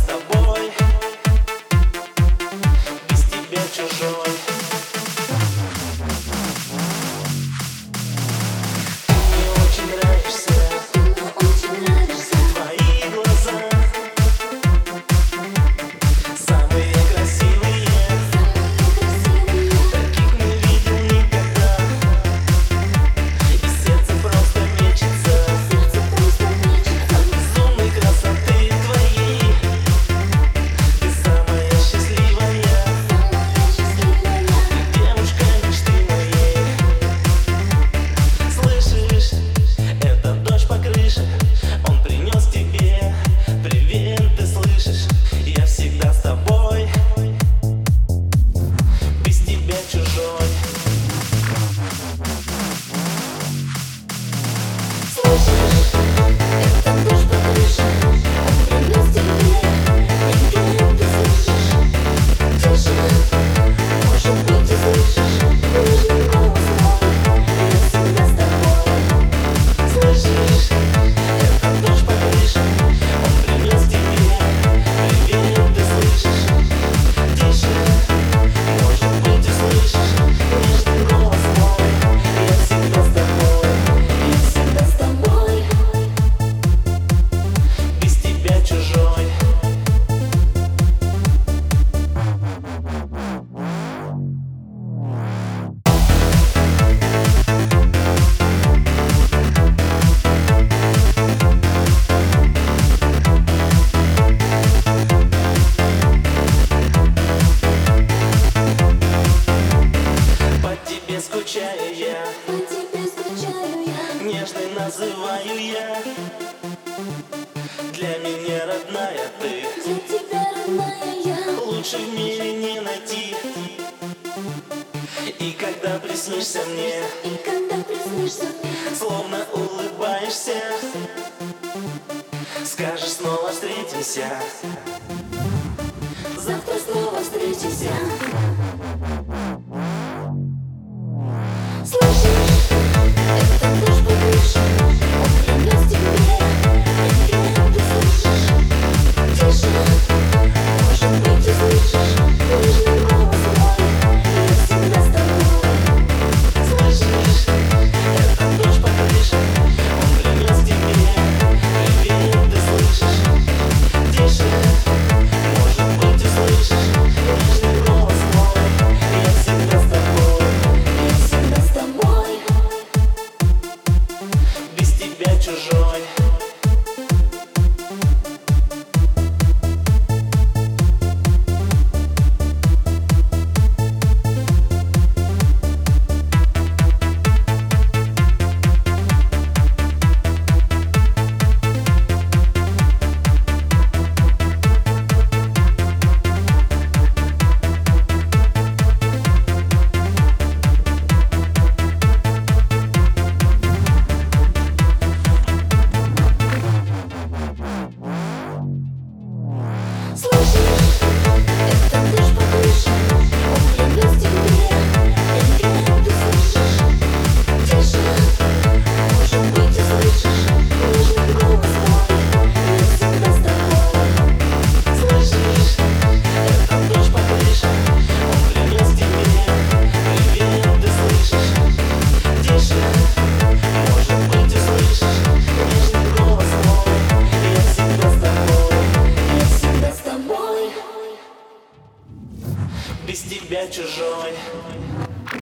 тобой, без тебя чужой. Мне очень нравишься, твои глаза самые красивые, таких не видел никогда. И сердце просто мечется от безумной красоты твоей. Ты самая счастливая, ты девушка мечты моей. Слышишь, это дождь по крыше, он принес тебе привет, ты слышишь? Я всегда с тобой, без тебя чужой. Слышишь, это дождь по крыше, он принес тебе привет, ты слышишь? Тише, может быть, ты слышишь нежный голос мой, я всегда с тобой. Слышишь, это дождь по крыше, он принес тебе привет, ты слышишь? Тише, может быть, ты слышишь нежный голос мой, я всегда с тобой, Я всегда с тобой. без тебя чужой. По тебе скучаю я, По тебе скучаю я, нежной называю я. Для меня родная ты, для тебя родная я. лучше в мире не найти. И когда приснишься мне, И когда приснишься мне, словно улыбаешься, скажешь, снова встретимся. завтра снова встретимся. Слышишь, это дождь по крыше, он принес тебе привет, ты слышишь? Тише, может быть, ты слышишь нежный голос мой, я всегда с тобой. Слышишь, это дождь по крыше, он принес тебе привет, ты слышишь? Тише, может быть, ты слышишь нежный голос мой, я всегда с тобой, Я всегда с тобой. без тебя чужой. Слышишь, это дождь по крыше, он принес тебе привет, ты слышишь? Тише, может быть, ты слышишь нежный голос мой, я всегда с тобой. Слышишь, это дождь по крыше, он принес тебе привет, ты слышишь? Тише, может быть, ты слышишь нежный голос мой, я всегда с тобой, Я всегда с тобой. без тебя чужой.